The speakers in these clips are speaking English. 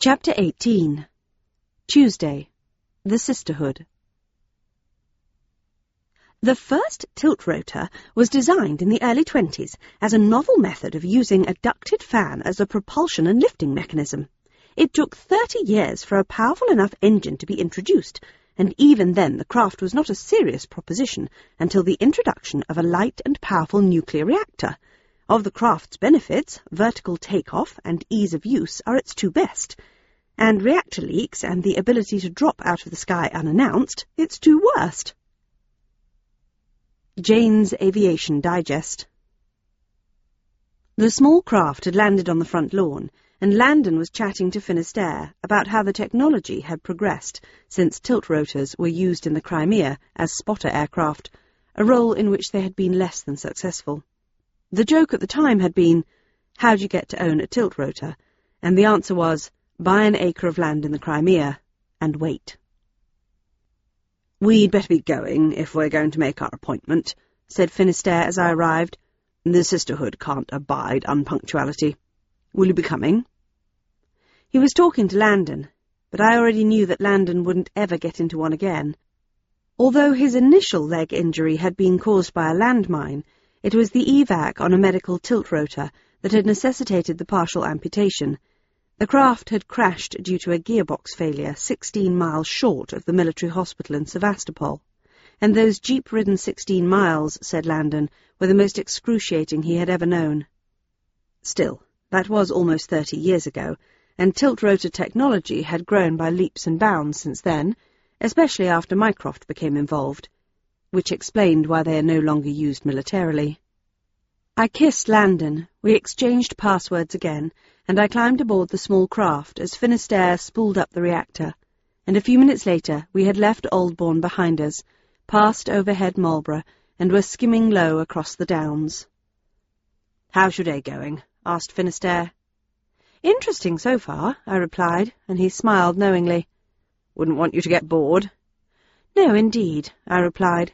Chapter 18. Tuesday. The Sisterhood. The first tilt rotor was designed in the early 20s as a novel method of using a ducted fan as a propulsion and lifting mechanism. It took 30 years for a powerful enough engine to be introduced, and even then the craft was not a serious proposition until the introduction of a light and powerful nuclear reactor. Of the craft's benefits, vertical takeoff and ease of use are its two best, and reactor leaks and the ability to drop out of the sky unannounced its two worst. Jane's Aviation Digest. The small craft had landed on the front lawn, and Landon was chatting to Finisterre about how the technology had progressed since tilt rotors were used in the Crimea as spotter aircraft, a role in which they had been less than successful. The joke at the time had been, "How'd you get to own a tilt rotor?" And the answer was, "Buy an acre of land in the Crimea and wait." "We'd better be going if we're going to make our appointment," said Finisterre as I arrived. "The Sisterhood can't abide unpunctuality. Will you be coming?" He was talking to Landon, but I already knew that Landon wouldn't ever get into one again. Although his initial leg injury had been caused by a landmine, it was the evac on a medical tilt rotor that had necessitated the partial amputation. The craft had crashed due to a gearbox failure 16 miles short of the military hospital in Sevastopol, and those jeep-ridden 16 miles, said Landon, were the most excruciating he had ever known. Still, that was almost 30 years ago, and tilt-rotor technology had grown by leaps and bounds since then, especially after Mycroft became involved, which explained why they are no longer used militarily. I kissed Landon, we exchanged passwords again, and I climbed aboard the small craft as Finisterre spooled up the reactor, and a few minutes later we had left Oldbourne behind us, passed overhead Marlborough, and were skimming low across the downs. "How's your day going?" asked Finisterre. "Interesting so far," I replied, and he smiled knowingly. "Wouldn't want you to get bored." "No, indeed," I replied.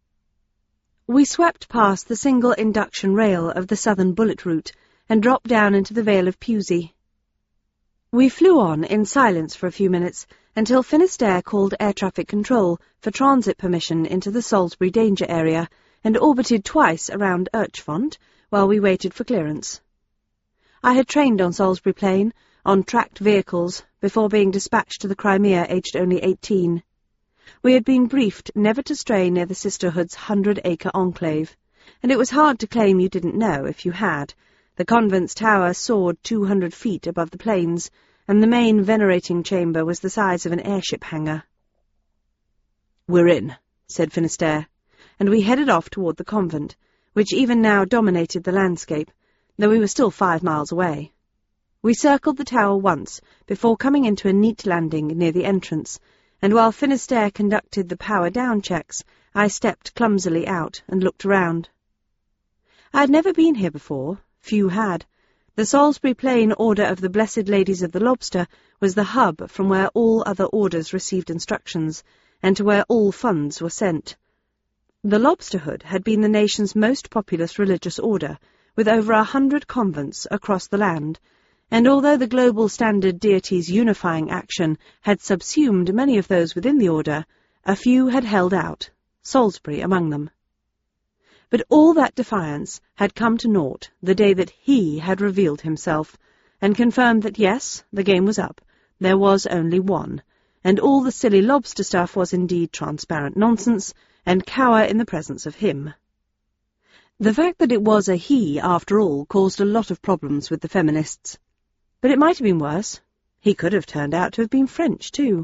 We swept past the single induction rail of the southern bullet route and dropped down into the Vale of Pewsey. We flew on in silence for a few minutes until Finisterre called air traffic control for transit permission into the Salisbury danger area and orbited twice around Urchfont while we waited for clearance. I had trained on Salisbury Plain, on tracked vehicles, before being dispatched to the Crimea aged only 18. We had been briefed never to stray near the Sisterhood's 100-acre enclave, and it was hard to claim you didn't know if you had. The convent's tower soared 200 feet above the plains, and the main venerating chamber was the size of an airship hangar. "We're in," said Finisterre, and we headed off toward the convent, which even now dominated the landscape, though we were still 5 miles away. We circled the tower once before coming into a neat landing near the entrance, and while Finisterre conducted the power-down checks, I stepped clumsily out and looked around. I had never been here before. Few had. The Salisbury Plain Order of the Blessed Ladies of the Lobster was the hub from where all other orders received instructions, and to where all funds were sent. The Lobsterhood had been the nation's most populous religious order, with over 100 convents across the land, and although the global standard deities unifying action had subsumed many of those within the order, a few had held out, Salisbury among them. But all that defiance had come to naught the day that he had revealed himself, and confirmed that yes, the game was up, there was only one, and all the silly lobster stuff was indeed transparent nonsense, and cower in the presence of him. The fact that it was a he, after all, caused a lot of problems with the feminists. But it might have been worse. He could have turned out to have been French, too.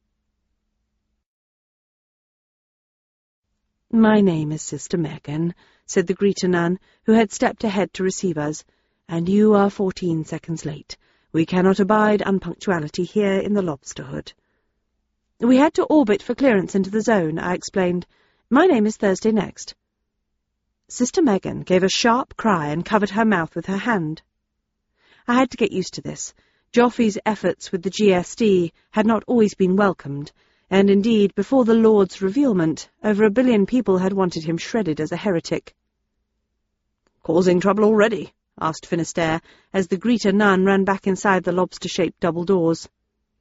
"My name is Sister Megan," said the greeter nun, who had stepped ahead to receive us, "and you are 14 seconds late. We cannot abide unpunctuality here in the Lobsterhood." "We had to orbit for clearance into the zone," I explained. "My name is Thursday Next." Sister Megan gave a sharp cry and covered her mouth with her hand. I had to get used to this. Joffy's efforts with the GSD had not always been welcomed, and indeed, before the Lord's revealment, over 1 billion people had wanted him shredded as a heretic. "Causing trouble already," asked Finisterre, as the greeter nun ran back inside the lobster-shaped double doors.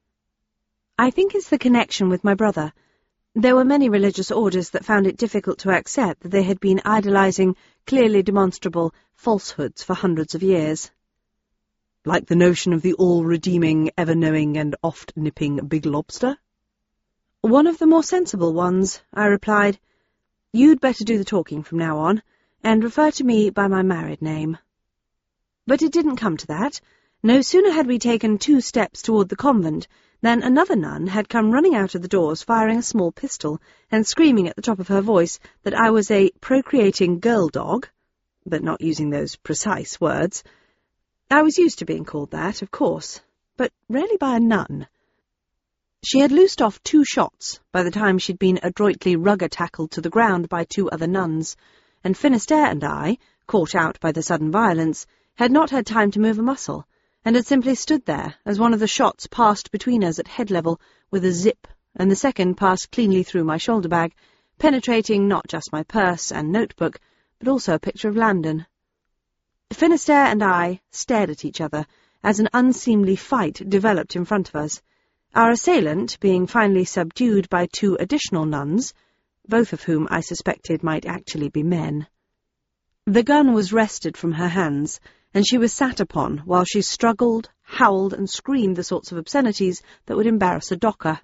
I think it's the connection with my brother. There were many religious orders that found it difficult to accept that they had been idolizing clearly demonstrable falsehoods for hundreds of years. Like the notion of the all-redeeming, ever-knowing and oft-nipping big lobster? One of the more sensible ones, I replied. You'd better do the talking from now on, and refer to me by my married name. But it didn't come to that. No sooner had we taken 2 steps toward the convent than another nun had come running out of the doors firing a small pistol and screaming at the top of her voice that I was a procreating girl dog, but not using those precise words. I was used to being called that, of course, but rarely by a nun. She had loosed off 2 shots by the time she'd been adroitly rugger-tackled to the ground by 2 other nuns, and Finisterre and I, caught out by the sudden violence, had not had time to move a muscle, and had simply stood there as one of the shots passed between us at head level with a zip, and the second passed cleanly through my shoulder bag, penetrating not just my purse and notebook, but also a picture of Landon. Finisterre and I stared at each other as an unseemly fight developed in front of us, our assailant being finally subdued by 2 additional nuns, both of whom I suspected might actually be men. The gun was wrested from her hands, and she was sat upon while she struggled, howled, and screamed the sorts of obscenities that would embarrass a docker.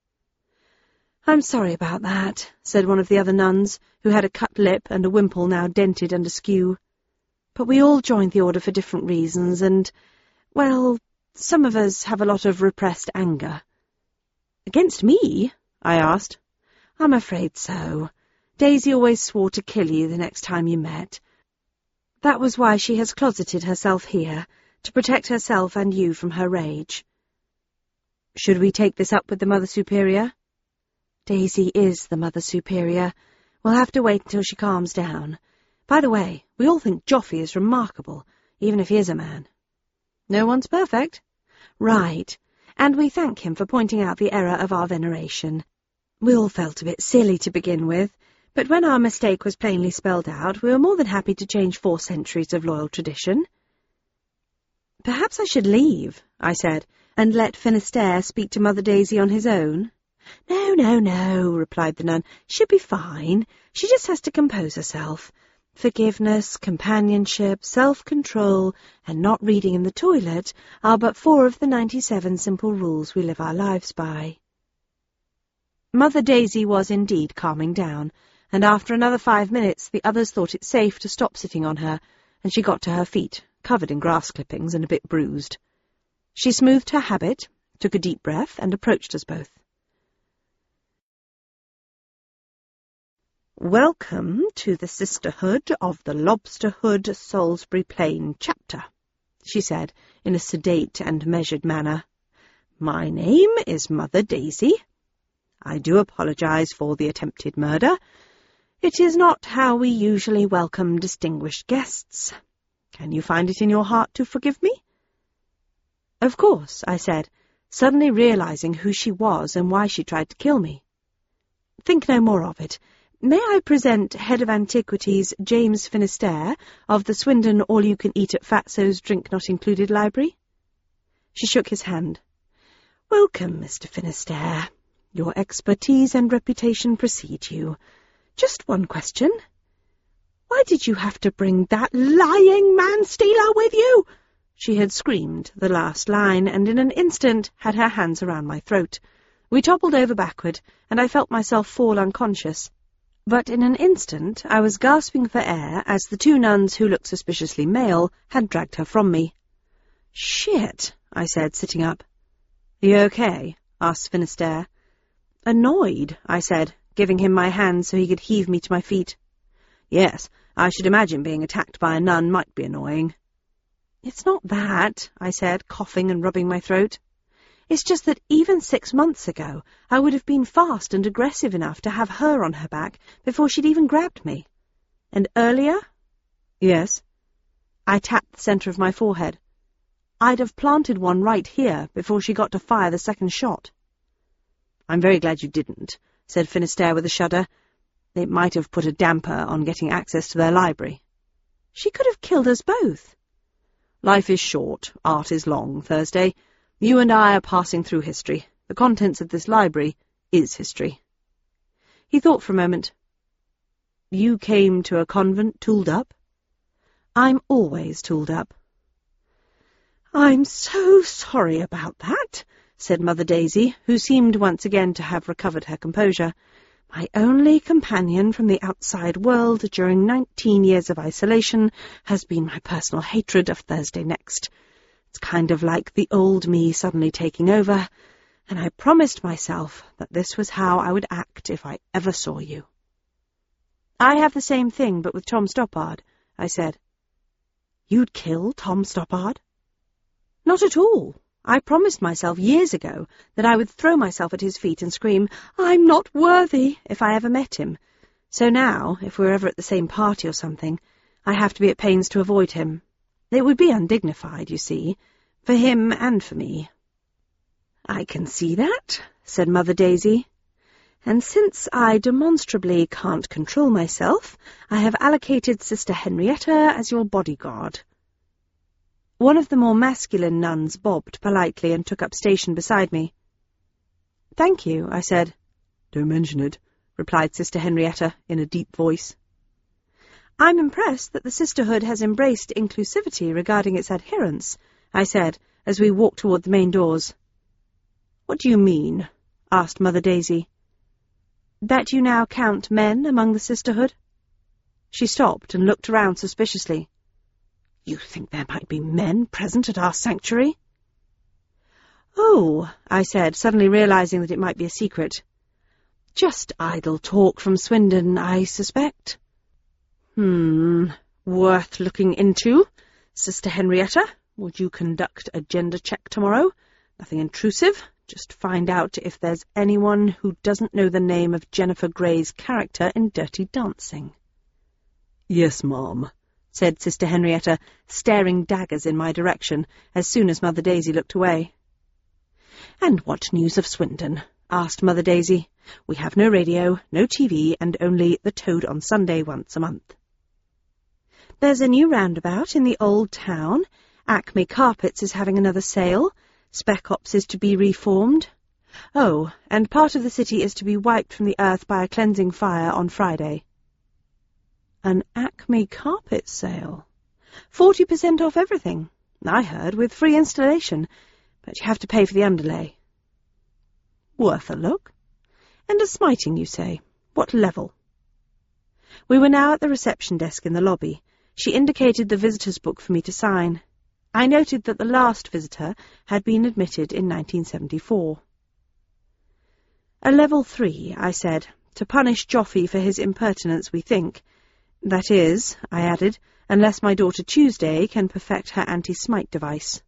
"I'm sorry about that," said one of the other nuns, who had a cut lip and a wimple now dented and askew. "But we all joined the order for different reasons, and, well, some of us have a lot of repressed anger." "Against me?" I asked. "I'm afraid so. Daisy always swore to kill you the next time you met. That was why she has closeted herself here, to protect herself and you from her rage." "Should we take this up with the Mother Superior?" "Daisy is the Mother Superior. We'll have to wait until she calms down. By the way, we all think Joffy is remarkable, even if he is a man." "No one's perfect." "Right, and we thank him for pointing out the error of our veneration. We all felt a bit silly to begin with, but when our mistake was plainly spelled out, we were more than happy to change 4 centuries of loyal tradition." "Perhaps I should leave," I said, "and let Finisterre speak to Mother Daisy on his own." No, replied the nun. "She'll be fine. She just has to compose herself. Forgiveness, companionship, self-control, and not reading in the toilet are but 4 of the 97 simple rules we live our lives by." Mother Daisy was indeed calming down, and after another 5 minutes the others thought it safe to stop sitting on her, and she got to her feet, covered in grass clippings and a bit bruised. She smoothed her habit, took a deep breath, and approached us both. "Welcome to the Sisterhood of the Lobsterhood Salisbury Plain chapter," she said, in a sedate and measured manner. "My name is Mother Daisy. I do apologize for the attempted murder. It is not how we usually welcome distinguished guests. Can you find it in your heart to forgive me?" "Of course," I said, suddenly realizing who she was and why she tried to kill me. "Think no more of it. May I present Head of Antiquities James Finisterre of the Swindon All-You-Can-Eat-at-Fatso's Drink-Not-Included Library?" She shook his hand. "Welcome, Mr. Finisterre. Your expertise and reputation precede you. Just one question. Why did you have to bring that lying man-stealer with you?" She had screamed the last line, and in an instant had her hands around my throat. We toppled over backward, and I felt myself fall unconscious. But in an instant I was gasping for air as the 2 nuns who looked suspiciously male had dragged her from me. "Shit," I said, sitting up. "You okay?" asked Finisterre. "Annoyed," I said, giving him my hand so he could heave me to my feet. "Yes, I should imagine being attacked by a nun might be annoying." "It's not that," I said, coughing and rubbing my throat. "It's just that even 6 months ago I would have been fast and aggressive enough to have her on her back before she'd even grabbed me. And earlier?" "Yes." I tapped the centre of my forehead. "I'd have planted one right here before she got to fire the second shot." "I'm very glad you didn't," said Finisterre with a shudder. "It might have put a damper on getting access to their library." "She could have killed us both." Life is short, art is long, Thursday. You and I are passing through history. The contents of this library is history. He thought for a moment. You came to a convent tooled up? I'm always tooled up. I'm so sorry about that, said Mother Daisy, who seemed once again to have recovered her composure. My only companion from the outside world during 19 years of isolation has been my personal hatred of Thursday Next. It's kind of like the old me suddenly taking over, and I promised myself that this was how I would act if I ever saw you. I have the same thing, but with Tom Stoppard, I said. You'd kill Tom Stoppard? Not at all. I promised myself years ago that I would throw myself at his feet and scream, I'm not worthy, if I ever met him. So now, if we're ever at the same party or something, I have to be at pains to avoid him. It would be undignified, you see, for him and for me. I can see that, said Mother Daisy. And since I demonstrably can't control myself, I have allocated Sister Henrietta as your bodyguard. One of the more masculine nuns bobbed politely and took up station beside me. Thank you, I said. Don't mention it, replied Sister Henrietta in a deep voice. I'm impressed that the sisterhood has embraced inclusivity regarding its adherents, I said, as we walked toward the main doors. What do you mean? Asked Mother Daisy. That you now count men among the sisterhood? She stopped and looked around suspiciously. You think there might be men present at our sanctuary? Oh, I said, suddenly realizing that it might be a secret. Just idle talk from Swindon, I suspect. Worth looking into. Sister Henrietta, would you conduct a gender check tomorrow? Nothing intrusive. Just find out if there's anyone who doesn't know the name of Jennifer Grey's character in Dirty Dancing. Yes, ma'am, said Sister Henrietta, staring daggers in my direction as soon as Mother Daisy looked away. And what news of Swindon? Asked Mother Daisy. We have no radio, no TV, and only the Toad on Sunday once a month. There's a new roundabout in the old town. Acme Carpets is having another sale. Spec Ops is to be reformed. Oh, and part of the city is to be wiped from the earth by a cleansing fire on Friday. An Acme Carpet sale? 40% off everything, I heard, with free installation, but you have to pay for the underlay. Worth a look. And a smiting, you say? What level? We were now at the reception desk in the lobby. She indicated the visitor's book for me to sign. I noted that the last visitor had been admitted in 1974. A level 3, I said, to punish Joffy for his impertinence, we think. That is, I added, unless my daughter Tuesday can perfect her anti-smite device.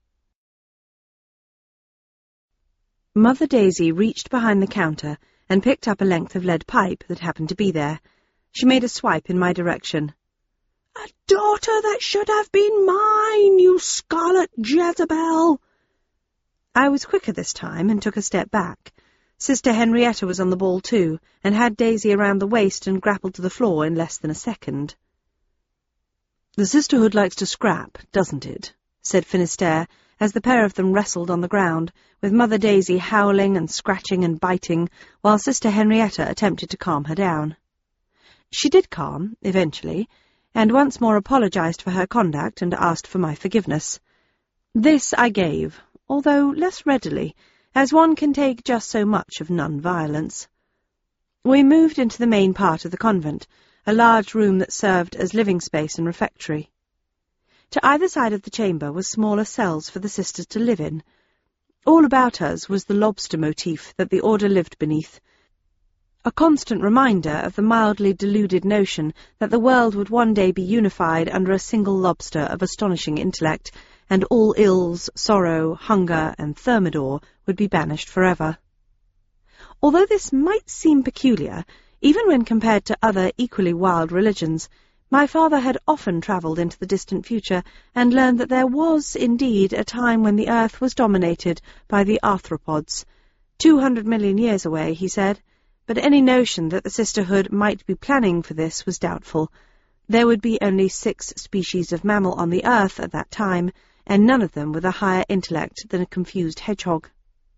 Mother Daisy reached behind the counter and picked up a length of lead pipe that happened to be there. She made a swipe in my direction. A daughter that should have been mine, you scarlet Jezebel! I was quicker this time and took a step back. Sister Henrietta was on the ball too, and had Daisy around the waist and grappled to the floor in less than a second. The sisterhood likes to scrap, doesn't it? Said Finisterre, as the pair of them wrestled on the ground, with Mother Daisy howling and scratching and biting, while Sister Henrietta attempted to calm her down. She did calm, eventually, and once more apologized for her conduct and asked for my forgiveness. This I gave, although less readily, as one can take just so much of non-violence. We moved into the main part of the convent, a large room that served as living space and refectory. To either side of the chamber were smaller cells for the sisters to live in. All about us was the lobster motif that the order lived beneath, a constant reminder of the mildly deluded notion that the world would one day be unified under a single lobster of astonishing intellect, and all ills, sorrow, hunger, and thermidor would be banished forever. Although this might seem peculiar, even when compared to other equally wild religions, my father had often travelled into the distant future and learned that there was, indeed, a time when the earth was dominated by the arthropods. 200 million years away, he said, but any notion that the sisterhood might be planning for this was doubtful. There would be only 6 species of mammal on the earth at that time, and none of them with a higher intellect than a confused hedgehog.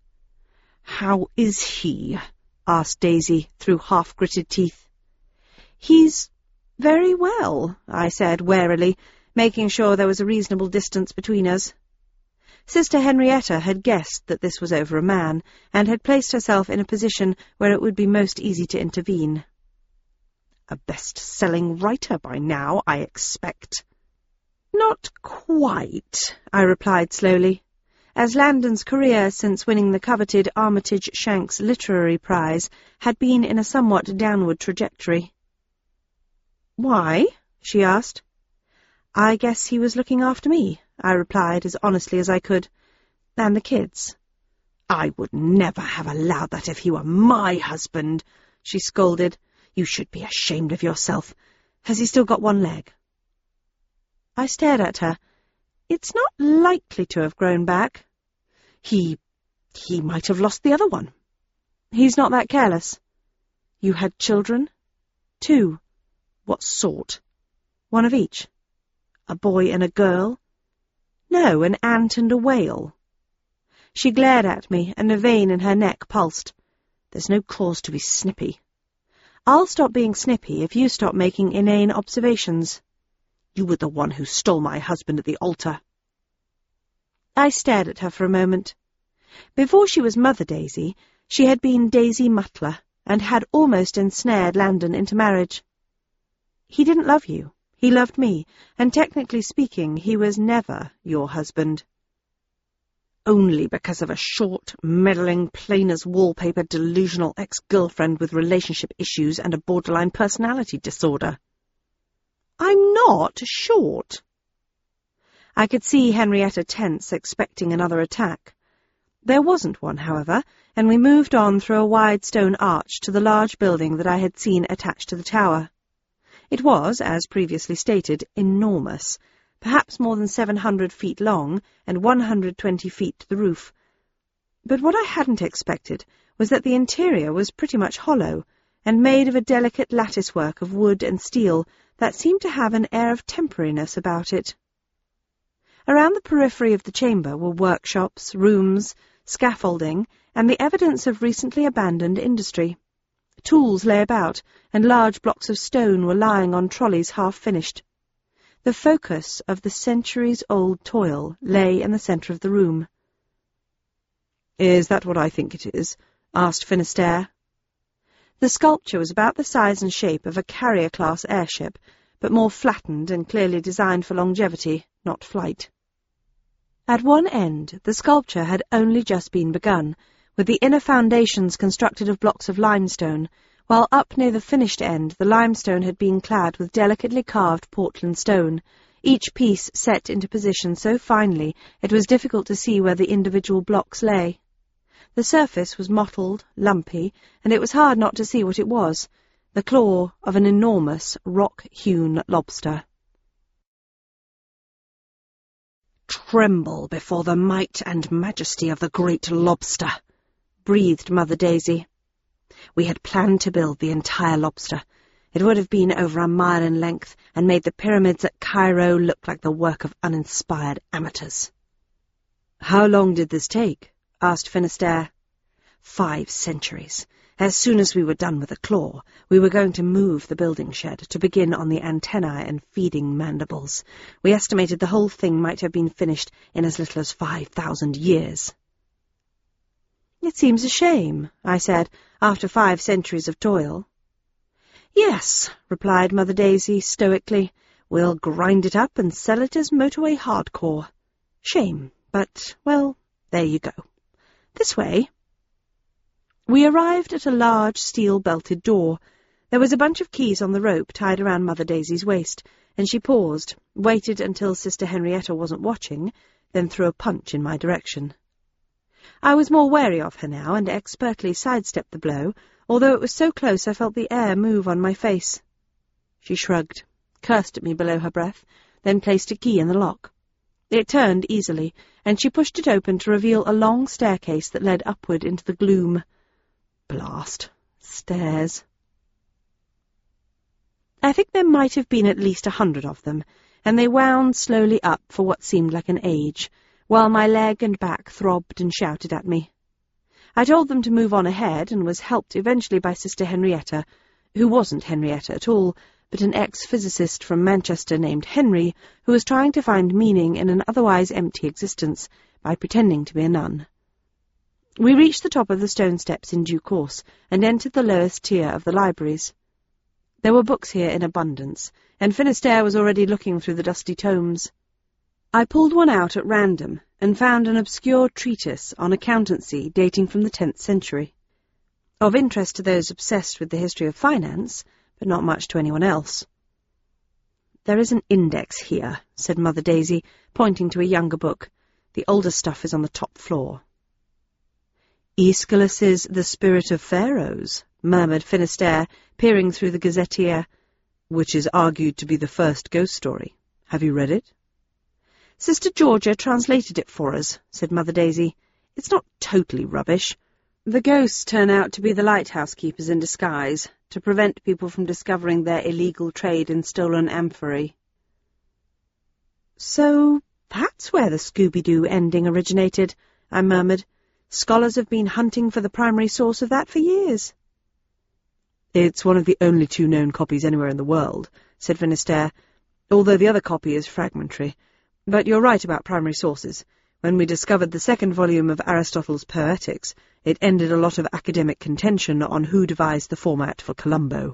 "How is he?" asked Daisy through half-gritted teeth. "He's very well," I said warily, making sure there was a reasonable distance between us. Sister Henrietta had guessed that this was over a man, and had placed herself in a position where it would be most easy to intervene. "A best-selling writer by now, I expect." "Not quite," I replied slowly, as Landon's career since winning the coveted Armitage Shanks Literary Prize had been in a somewhat downward trajectory. "Why?" she asked. "I guess he was looking after me," I replied as honestly as I could. "And the kids." "I would never have allowed that if he were my husband," she scolded. "You should be ashamed of yourself. Has he still got one leg?" I stared at her. "It's not likely to have grown back." He might have lost the other one." "He's not that careless." "You had children?" "2. "What sort?" "One of each." "A boy and a girl?" "No, an ant and a whale." She glared at me, and a vein in her neck pulsed. "There's no cause to be snippy." "I'll stop being snippy if you stop making inane observations." "You were the one who stole my husband at the altar." I stared at her for a moment. Before she was Mother Daisy, she had been Daisy Mutler, and had almost ensnared Landon into marriage. "He didn't love you. He loved me, and technically speaking, he was never your husband." "Only because of a short, meddling, plain-as-wallpaper, delusional ex-girlfriend with relationship issues and a borderline personality disorder." "I'm not short." I could see Henrietta tense, expecting another attack. There wasn't one, however, and we moved on through a wide stone arch to the large building that I had seen attached to the tower. It was, as previously stated, enormous, perhaps more than 700 feet long and 120 feet to the roof. But what I hadn't expected was that the interior was pretty much hollow, and made of a delicate latticework of wood and steel that seemed to have an air of temporariness about it. Around the periphery of the chamber were workshops, rooms, scaffolding, and the evidence of recently abandoned industry. Tools lay about, and large blocks of stone were lying on trolleys half-finished. The focus of the centuries-old toil lay in the centre of the room. "Is that what I think it is?" asked Finisterre. The sculpture was about the size and shape of a carrier-class airship, but more flattened and clearly designed for longevity, not flight. At one end, the sculpture had only just been begun, with the inner foundations constructed of blocks of limestone, while up near the finished end the limestone had been clad with delicately carved Portland stone, each piece set into position so finely it was difficult to see where the individual blocks lay. The surface was mottled, lumpy, and it was hard not to see what it was, the claw of an enormous, rock-hewn lobster. "Tremble before the might and majesty of the great lobster," breathed Mother Daisy. "We had planned to build the entire lobster. It would have been over a mile in length, and made the pyramids at Cairo look like the work of uninspired amateurs." "How long did this take?" asked Finisterre. 5 centuries. As soon as we were done with the claw, we were going to move the building shed to begin on the antennae and feeding mandibles. We estimated the whole thing might have been finished in as little as 5,000 years. "It seems a shame," I said, "after 5 centuries of toil." "Yes," replied Mother Daisy stoically. "We'll grind it up and sell it as motorway hardcore. Shame, but, well, there you go. This way." We arrived at a large steel-belted door. There was a bunch of keys on the rope tied around Mother Daisy's waist, and she paused, waited until Sister Henrietta wasn't watching, then threw a punch in my direction. I was more wary of her now, and expertly sidestepped the blow, although it was so close I felt the air move on my face. She shrugged, cursed at me below her breath, then placed a key in the lock. It turned easily, and she pushed it open to reveal a long staircase that led upward into the gloom. Blast. Stairs. I think there might have been at least 100 of them, and they wound slowly up for what seemed like an age, while my leg and back throbbed and shouted at me. I told them to move on ahead, and was helped eventually by Sister Henrietta, who wasn't Henrietta at all, but an ex-physicist from Manchester named Henry, who was trying to find meaning in an otherwise empty existence by pretending to be a nun. We reached the top of the stone steps in due course, and entered the lowest tier of the libraries. There were books here in abundance, and Finisterre was already looking through the dusty tomes. I pulled one out at random, and found an obscure treatise on accountancy dating from the 10th century. Of interest to those obsessed with the history of finance, but not much to anyone else. "There is an index here," said Mother Daisy, pointing to a younger book. "The older stuff is on the top floor." "Aeschylus's The Spirit of Pharaohs," murmured Finisterre, peering through the gazetteer, "which is argued to be the first ghost story. Have you read it?" "Sister Georgia translated it for us," said Mother Daisy. "It's not totally rubbish. The ghosts turn out to be the lighthouse keepers in disguise, to prevent people from discovering their illegal trade in stolen amphorae." "So that's where the Scooby-Doo ending originated," I murmured. "Scholars have been hunting for the primary source of that for years." "It's one of the only 2 known copies anywhere in the world," said Finisterre, "although the other copy is fragmentary. But you're right about primary sources. When we discovered the 2nd volume of Aristotle's Poetics, it ended a lot of academic contention on who devised the format for Columbo."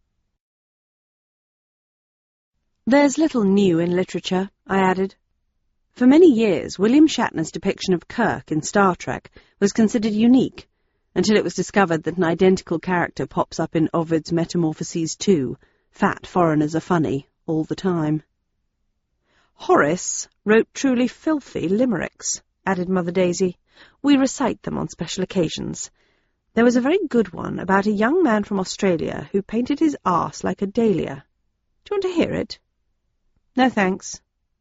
"There's little new in literature," I added. For many years, William Shatner's depiction of Kirk in Star Trek was considered unique, until it was discovered that an identical character pops up in Ovid's Metamorphoses too. Fat foreigners are funny, all the time. "Horace wrote truly filthy limericks," added Mother Daisy. "We recite them on special occasions. There was a very good one about a young man from Australia who painted his arse like a dahlia. Do you want to hear it?" "No, thanks."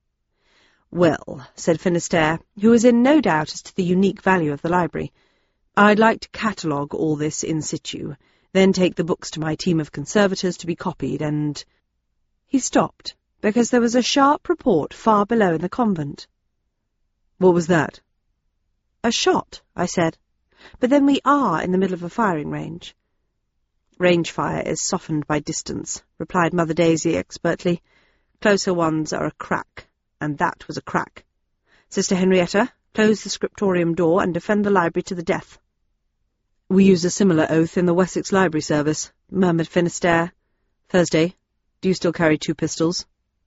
"Well," said Finisterre, who was in no doubt as to the unique value of the library, "I'd like to catalogue all this in situ, then take the books to my team of conservators to be copied, and—" He stopped, because there was a sharp report far below in the convent. "What was that?" "A shot," I said. "But then we are in the middle of a firing range." "Range fire is softened by distance," replied Mother Daisy expertly. "Closer ones are a crack, and that was a crack. Sister Henrietta, close the scriptorium door and defend the library to the death." "We use a similar oath in the Wessex Library Service," murmured Finisterre. "Thursday, do you still carry 2 pistols?"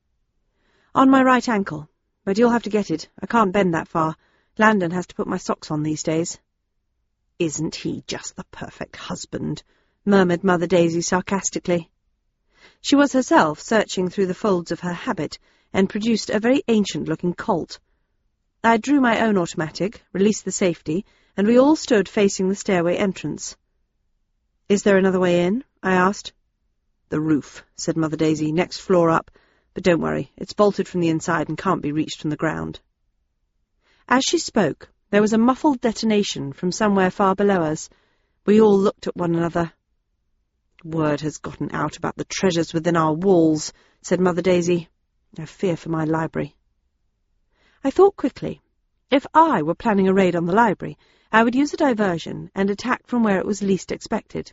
"On my right ankle, but you'll have to get it. I can't bend that far. Landon has to put my socks on these days." "Isn't he just the perfect husband?" murmured Mother Daisy sarcastically. She was herself searching through the folds of her habit, and produced a very ancient-looking Colt. I drew my own automatic, released the safety, and we all stood facing the stairway entrance. "Is there another way in?" I asked. "The roof," said Mother Daisy, "next floor up. But don't worry, it's bolted from the inside and can't be reached from the ground." As she spoke, there was a muffled detonation from somewhere far below us. We all looked at one another. "Word has gotten out about the treasures within our walls," said Mother Daisy. "I fear for my library." I thought quickly. If I were planning a raid on the library, I would use a diversion and attack from where it was least expected.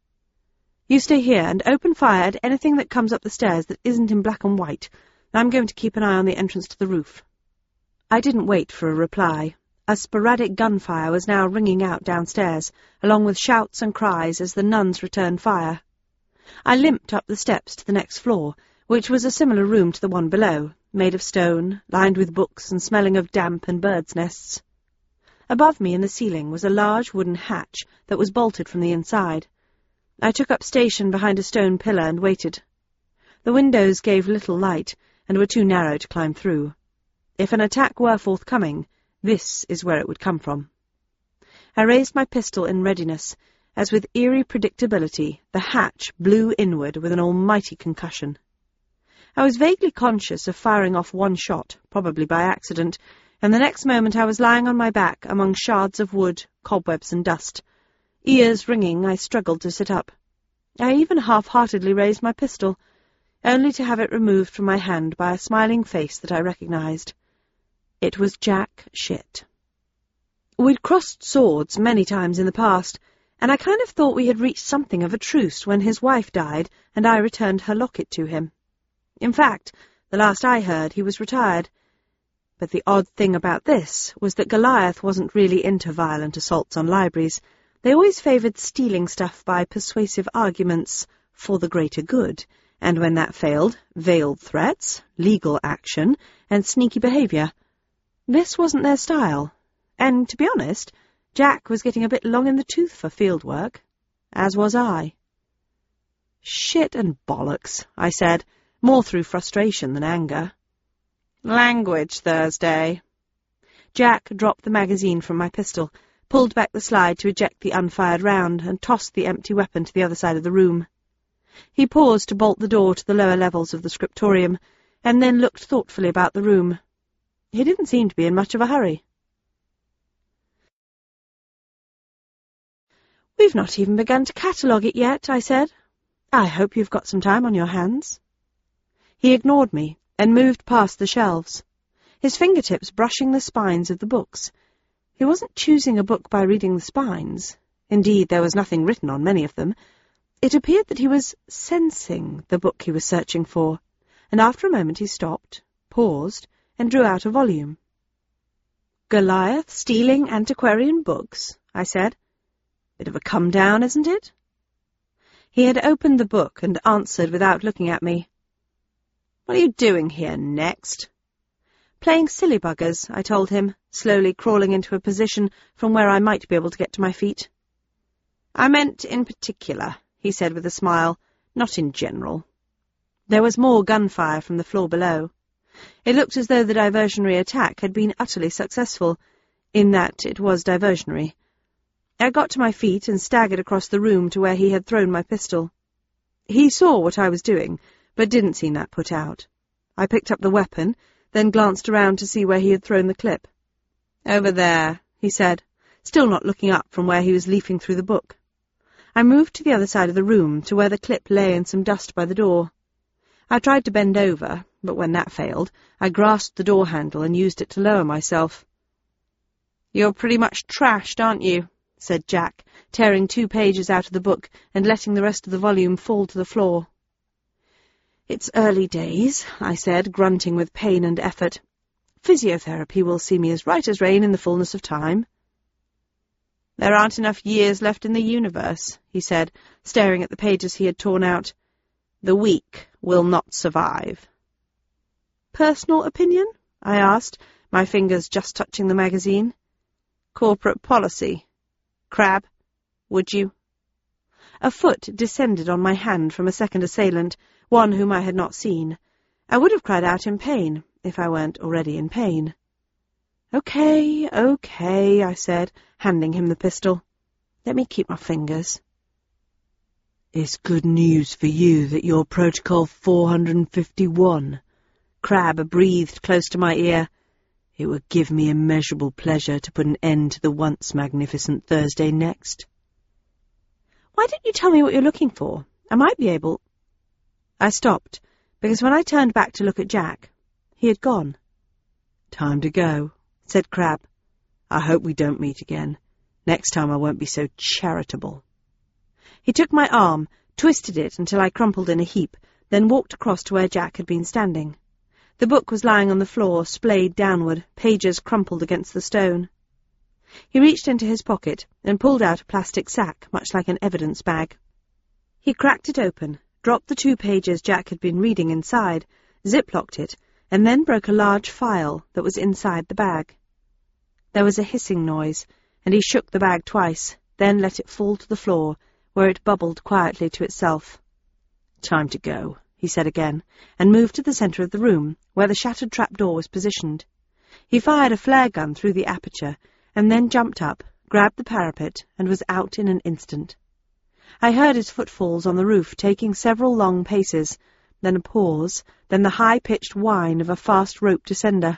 "You stay here and open fire at anything that comes up the stairs that isn't in black and white. I'm going to keep an eye on the entrance to the roof." I didn't wait for a reply. A sporadic gunfire was now ringing out downstairs, along with shouts and cries as the nuns returned fire. I limped up the steps to the next floor, which was a similar room to the one below, made of stone, lined with books and smelling of damp and birds' nests. Above me in the ceiling was a large wooden hatch that was bolted from the inside. I took up station behind a stone pillar and waited. The windows gave little light, and were too narrow to climb through. If an attack were forthcoming, this is where it would come from. I raised my pistol in readiness, as with eerie predictability the hatch blew inward with an almighty concussion. I was vaguely conscious of firing off one shot, probably by accident, and the next moment I was lying on my back among shards of wood, cobwebs and dust. Ears ringing, I struggled to sit up. I even half-heartedly raised my pistol. only to have it removed from my hand by a smiling face that I recognised. It was Jack Shit. We'd crossed swords many times in the past, and I kind of thought we had reached something of a truce when his wife died and I returned her locket to him. In fact, the last I heard, he was retired. But the odd thing about this was that Goliath wasn't really into violent assaults on libraries. They always favoured stealing stuff by persuasive arguments for the greater good, and when that failed, veiled threats, legal action, and sneaky behaviour. This wasn't their style, and, to be honest, Jack was getting a bit long in the tooth for field work, as was I. "Shit and bollocks," I said, more through frustration than anger. "Language, Thursday." Jack dropped the magazine from my pistol, pulled back the slide to eject the unfired round, and tossed the empty weapon to the other side of the room. He paused to bolt the door to the lower levels of the scriptorium, and then looked thoughtfully about the room. He didn't seem to be in much of a hurry. "We've not even begun to catalogue it yet," I said. "I hope you've got some time on your hands." He ignored me and moved past the shelves, his fingertips brushing the spines of the books. He wasn't choosing a book by reading the spines. Indeed, there was nothing written on many of them. It appeared that he was sensing the book he was searching for, and after a moment he stopped, paused, and drew out a volume. "Goliath stealing antiquarian books," I said. "Bit of a come-down, isn't it?" He had opened the book and answered without looking at me. "What are you doing here next?" "Playing silly buggers," I told him, slowly crawling into a position from where I might be able to get to my feet. "I meant in particular," he said with a smile, "not in general." There was more gunfire from the floor below. It looked as though the diversionary attack had been utterly successful, in that it was diversionary. I got to my feet and staggered across the room to where he had thrown my pistol. He saw what I was doing, but didn't seem that put out. I picked up the weapon, then glanced around to see where he had thrown the clip. "Over there," he said, still not looking up from where he was leafing through the book. I moved to the other side of the room, to where the clip lay in some dust by the door. I tried to bend over, but when that failed, I grasped the door handle and used it to lower myself. "You're pretty much trashed, aren't you?" said Jack, tearing 2 pages out of the book and letting the rest of the volume fall to the floor. "It's early days," I said, grunting with pain and effort. "Physiotherapy will see me as right as rain in the fullness of time." "There aren't enough years left in the universe," he said, staring at the pages he had torn out. "The weak will not survive." "Personal opinion?" I asked, my fingers just touching the magazine. "Corporate policy. Crab, would you?" A foot descended on my hand from a second assailant, one whom I had not seen. I would have cried out in pain, if I weren't already in pain. "Okay, I said, handing him the pistol. "Let me keep my fingers." "It's good news for you that you're Protocol 451, Crab breathed close to my ear. "It would give me immeasurable pleasure to put an end to the once magnificent Thursday next." "Why don't you tell me what you're looking for? I might be able—" I stopped, because when I turned back to look at Jack, he had gone. "Time to go," said Crab. "I hope we don't meet again. Next time I won't be so charitable." He took my arm, twisted it until I crumpled in a heap, then walked across to where Jack had been standing. The book was lying on the floor, splayed downward, pages crumpled against the stone. He reached into his pocket and pulled out a plastic sack, much like an evidence bag. He cracked it open, dropped the 2 pages Jack had been reading inside, zip-locked it, and then broke a large file that was inside the bag. There was a hissing noise, and he shook the bag twice, then let it fall to the floor, where it bubbled quietly to itself. "Time to go," he said again, and moved to the centre of the room, where the shattered trapdoor was positioned. He fired a flare gun through the aperture, and then jumped up, grabbed the parapet, and was out in an instant. I heard his footfalls on the roof, taking several long paces, then a pause, then the high-pitched whine of a fast rope descender.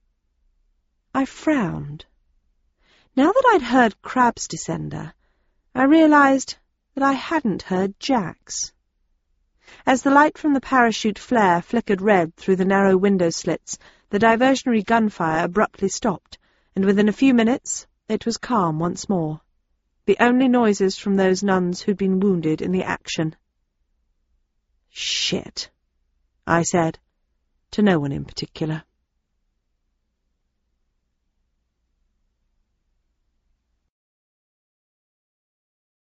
I frowned. Now that I'd heard Crab's descender, I realised that I hadn't heard Jack's. As the light from the parachute flare flickered red through the narrow window slits, the diversionary gunfire abruptly stopped, and within a few minutes it was calm once more. The only noises from those nuns who'd been wounded in the action. "Shit," I said, to no one in particular.